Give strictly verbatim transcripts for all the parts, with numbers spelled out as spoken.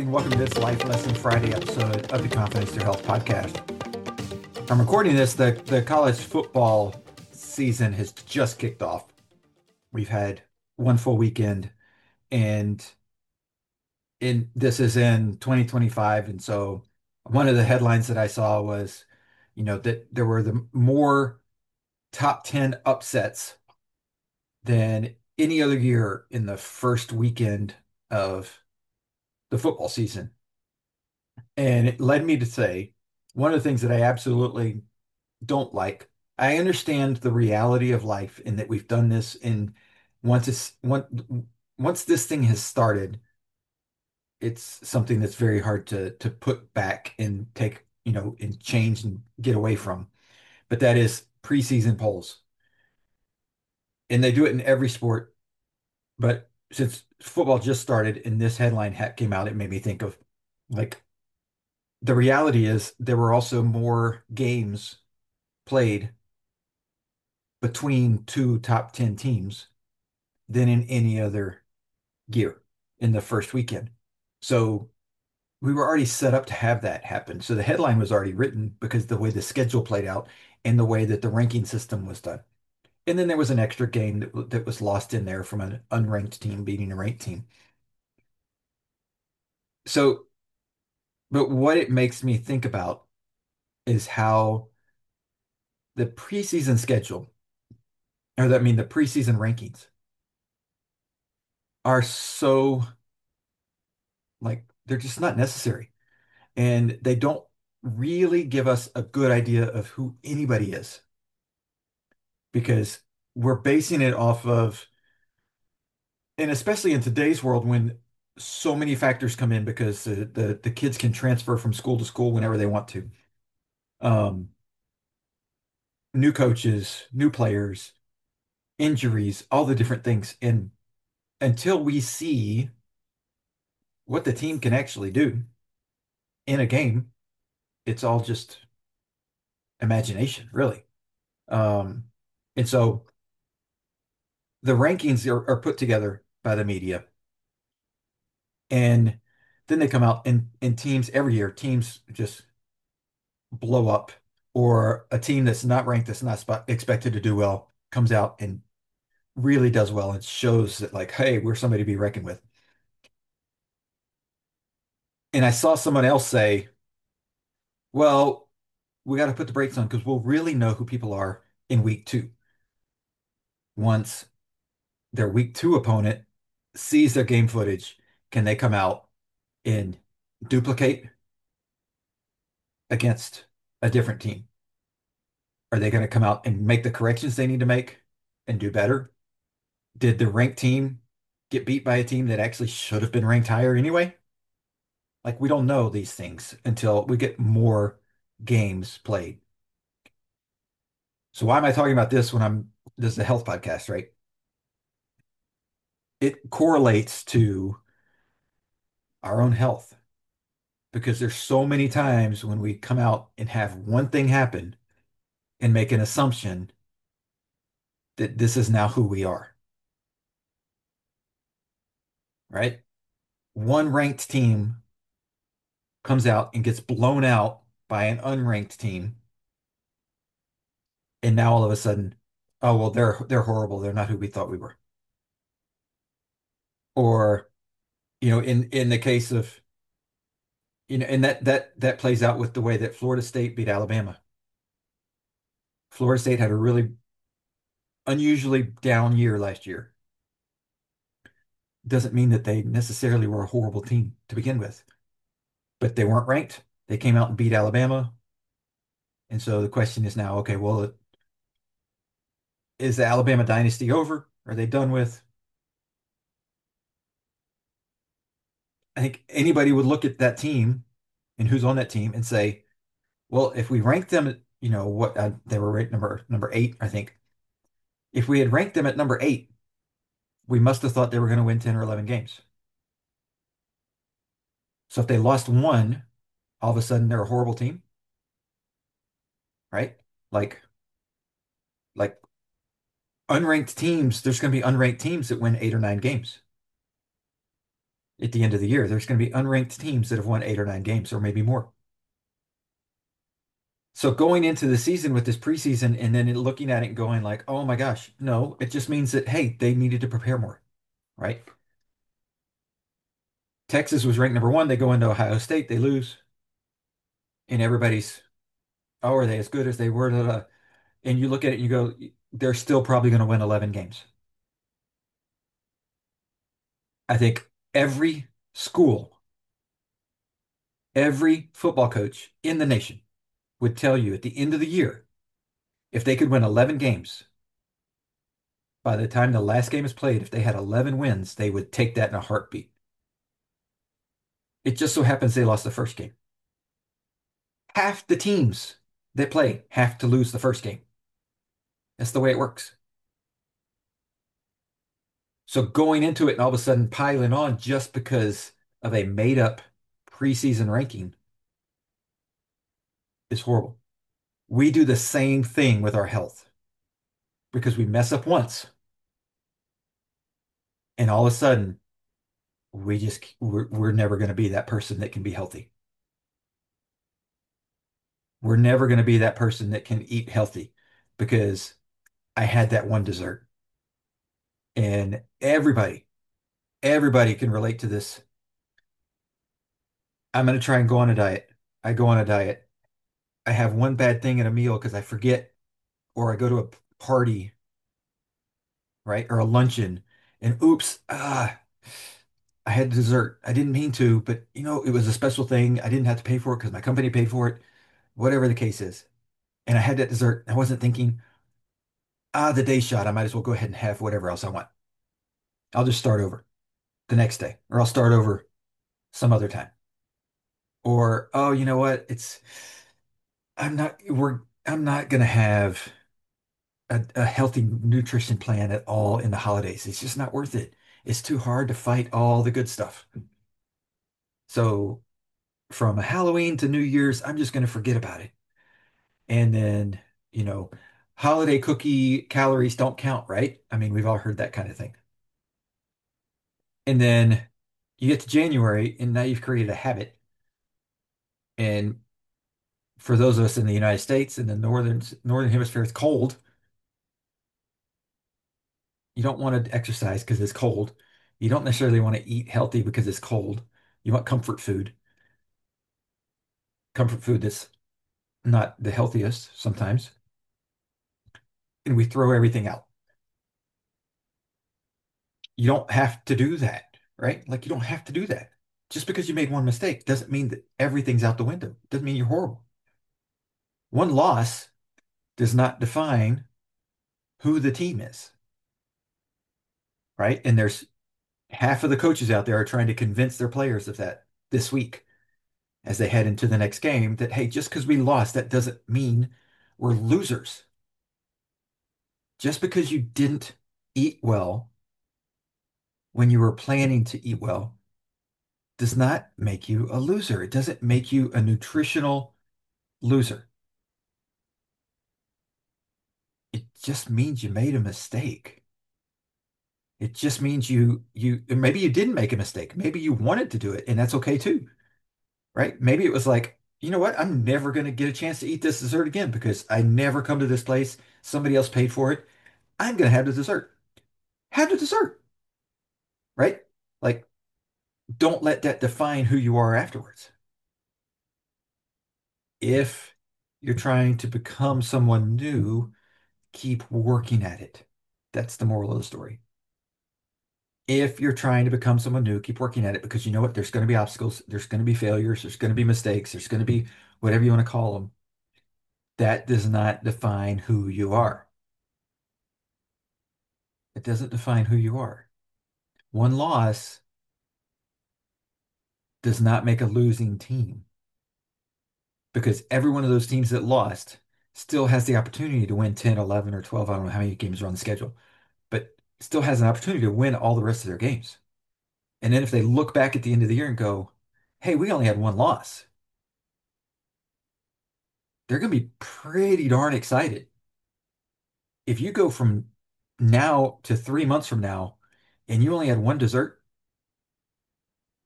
and welcome to this Life Lesson Friday episode of the Confidence Through Health podcast. I'm recording this, the, the college football season has just kicked off. We've had one full weekend, and in this is in twenty twenty-five. And so one of the headlines that I saw was, you know, that there were the more top ten upsets than any other year in the first weekend of the football season. And it led me to say one of the things that I absolutely don't like. I understand the reality of life in that we've done this in once it's one once this thing has started, it's something that's very hard to to put back and take, you know, and change and get away from. But that is preseason polls. And they do it in every sport. But since football just started and this headline ha came out, it made me think of like the reality is there were also more games played between two top ten teams than in any other year in the first weekend. So we were already set up to have that happen. So the headline was already written because the way the schedule played out and the way that the ranking system was done. And then there was an extra game that, that was lost in there from an unranked team beating a ranked team. So, but what it makes me think about is how the preseason schedule, or that I mean the preseason rankings, are so like they're just not necessary. And they don't really give us a good idea of who anybody is because we're basing it off of, and especially in today's world when so many factors come in because the, the, the kids can transfer from school to school whenever they want to. Um, New coaches, new players, injuries, all the different things. And until we see what the team can actually do in a game, it's all just imagination, really. Um, and so the rankings are, are put together by the media, and then they come out and in teams every year, teams just blow up, or a team that's not ranked, that's not spot, expected to do well, comes out and really does well and shows that like, hey, we're somebody to be reckoned with. And I saw someone else say, well, we got to put the brakes on because we'll really know who people are in week two once their week two opponent sees their game footage. Can they come out and duplicate against a different team? Are they going to come out and make the corrections they need to make and do better? Did the ranked team get beat by a team that actually should have been ranked higher anyway? Like, we don't know these things until we get more games played. So why am I talking about this when I'm this is a health podcast, right? It correlates to our own health because there's so many times when we come out and have one thing happen and make an assumption that this is now who we are, right? One ranked team comes out and gets blown out by an unranked team, and now all of a sudden, oh well, they're they're horrible. They're not who we thought we were. Or, you know, in in the case of, you know, and that that that plays out with the way that Florida State beat Alabama. Florida State had a really unusually down year last year. Doesn't mean that they necessarily were a horrible team to begin with, but they weren't ranked. They came out and beat Alabama. And so the question is now, okay, well, is the Alabama dynasty over? Are they done with? I think anybody would look at that team and who's on that team and say, well, if we rank them, you know, what uh, they were ranked number number eight, I think. If we had ranked them at number eight, we must have thought they were going to win ten or eleven games. So if they lost one, all of a sudden they're a horrible team, right? Like like unranked teams, there's going to be unranked teams that win eight or nine games. at the end of the year. There's going to be unranked teams that have won eight or nine games or maybe more. So going into the season with this preseason and then looking at it and going like, oh my gosh, no, it just means that, hey, they needed to prepare more, right? Texas was ranked number one. They go into Ohio State, they lose, and everybody's, oh, are they as good as they were? Da, da. And you look at it and you go, they're still probably going to win eleven games. I think every school, every football coach in the nation would tell you at the end of the year, if they could win eleven games, by the time the last game is played, if they had eleven wins, they would take that in a heartbeat. It just so happens they lost the first game. Half the teams that play have to lose the first game. That's the way it works. So going into it and all of a sudden piling on just because of a made up preseason ranking is horrible. We do the same thing with our health because we mess up once and all of a sudden we just we're, we're never going to be that person that can be healthy. We're never going to be that person that can eat healthy because I had that one dessert. And everybody, everybody can relate to this. I'm going to try and go on a diet. I go on a diet. I have one bad thing in a meal because I forget, or I go to a party, right? Or a luncheon, and oops, ah, I had dessert. I didn't mean to, but you know, it was a special thing. I didn't have to pay for it because my company paid for it, whatever the case is. And I had that dessert. I wasn't thinking, ah, the day shot. I might as well go ahead and have whatever else I want. I'll just start over the next day, or I'll start over some other time. Or, oh, you know what? It's I'm not we're I'm not gonna have a, a healthy nutrition plan at all in the holidays. It's just not worth it. It's too hard to fight all the good stuff. So from Halloween to New Year's, I'm just gonna forget about it. And then, you know, holiday cookie calories don't count, right? I mean, we've all heard that kind of thing. And then you get to January and now you've created a habit. And for those of us in the United States in the northern northern hemisphere, it's cold. You don't want to exercise because it's cold. You don't necessarily want to eat healthy because it's cold. You want comfort food. Comfort food that's not the healthiest sometimes. And we throw everything out. You don't have to do that, right? Like you don't have to do that. Just because you made one mistake doesn't mean that everything's out the window. Doesn't mean you're horrible. One loss does not define who the team is, right? And there's half of the coaches out there are trying to convince their players of that this week as they head into the next game that, hey, just because we lost, that doesn't mean we're losers. Just because you didn't eat well when you were planning to eat well does not make you a loser. It doesn't make you a nutritional loser. It just means you made a mistake. It just means you you maybe you didn't make a mistake. Maybe you wanted to do it, and that's okay too, right? Maybe it was like, you know what? I'm never going to get a chance to eat this dessert again because I never come to this place. Somebody else paid for it. I'm going to have the dessert. Have the dessert, right? Like, don't let that define who you are afterwards. If you're trying to become someone new, keep working at it. That's the moral of the story. If you're trying to become someone new, keep working at it because you know what? There's going to be obstacles, there's going to be failures, there's going to be mistakes, there's going to be whatever you want to call them. That does not define who you are. It doesn't define who you are. One loss does not make a losing team because every one of those teams that lost still has the opportunity to win ten, eleven, or twelve. I don't know how many games are on the schedule, but still has an opportunity to win all the rest of their games. And then if they look back at the end of the year and go, hey, we only had one loss, they're going to be pretty darn excited. If you go from now to three months from now and you only had one dessert,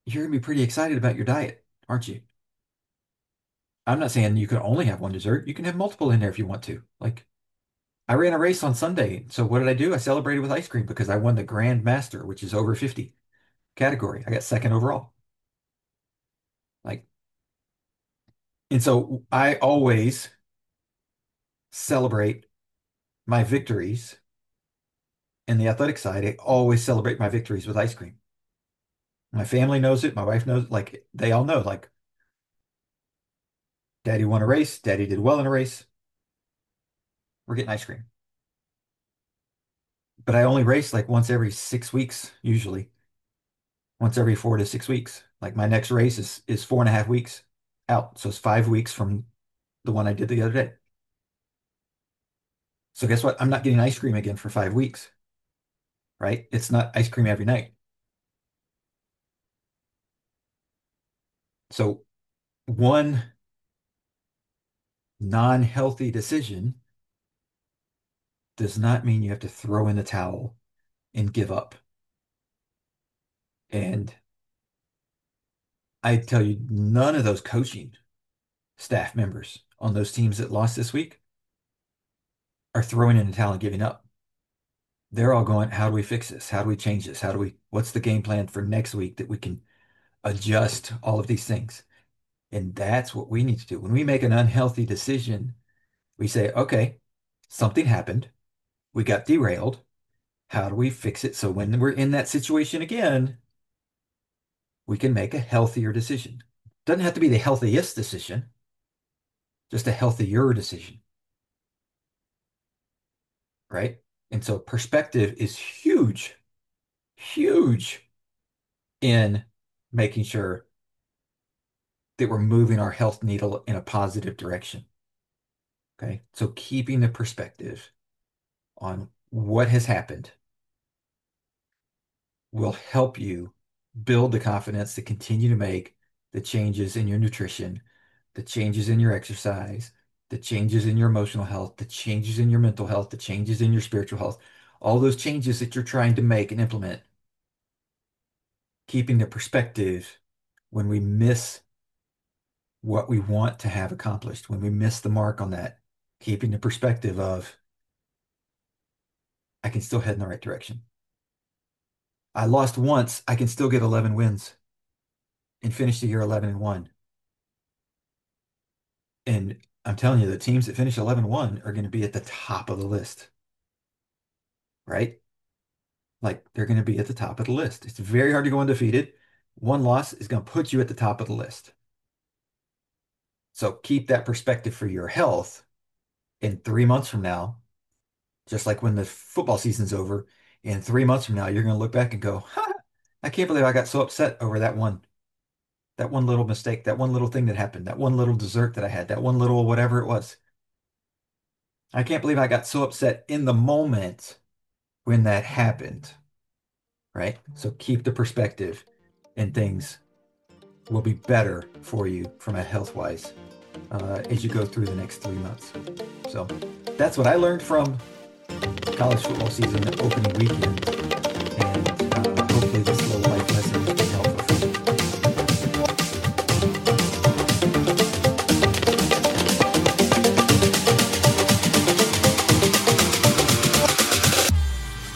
you're gonna be pretty excited about your diet, aren't you? I'm not saying you can only have one dessert. You can have multiple in there if you want to. Like I ran a race on Sunday. So what did I do? I celebrated with ice cream because I won the Grand Master, which is over fifty category. I got second overall. Like, and so I always celebrate my victories in the athletic side. I always celebrate my victories with ice cream. My family knows it. My wife knows, like they all know, like daddy won a race, daddy did well in a race. We're getting ice cream. But I only race like once every six weeks, usually. Once every four to six weeks. Like my next race is is four and a half weeks out. So it's five weeks from the one I did the other day. So guess what? I'm not getting ice cream again for five weeks, right? It's not ice cream every night. So one non-healthy decision does not mean you have to throw in the towel and give up. And I tell you, none of those coaching staff members on those teams that lost this week are throwing in the towel and giving up. They're all going, how do we fix this? How do we change this? How do we, what's the game plan for next week that we can adjust all of these things? And that's what we need to do. When we make an unhealthy decision, we say, okay, something happened. We got derailed. How do we fix it so when we're in that situation again, we can make a healthier decision? Doesn't have to be the healthiest decision, just a healthier decision, right? And so perspective is huge, huge in making sure that we're moving our health needle in a positive direction. Okay. So keeping the perspective on what has happened will help you build the confidence to continue to make the changes in your nutrition, the changes in your exercise, the changes in your emotional health, the changes in your mental health, the changes in your spiritual health, all those changes that you're trying to make and implement, keeping the perspective when we miss what we want to have accomplished, when we miss the mark on that, keeping the perspective of, I can still head in the right direction. I lost once, I can still get eleven wins and finish the year eleven and one. And I'm telling you, the teams that finish eleven and one are going to be at the top of the list, right? Like they're going to be at the top of the list. It's very hard to go undefeated. One loss is going to put you at the top of the list. So keep that perspective for your health. In three months from now, just like when the football season's over, in three months from now, you're going to look back and go, ha, I can't believe I got so upset over that one, that one little mistake, that one little thing that happened, that one little dessert that I had, that one little whatever it was. I can't believe I got so upset in the moment when that happened, right? So keep the perspective and things will be better for you from a health-wise uh, as you go through the next three months. So that's what I learned from college football season opening weekend.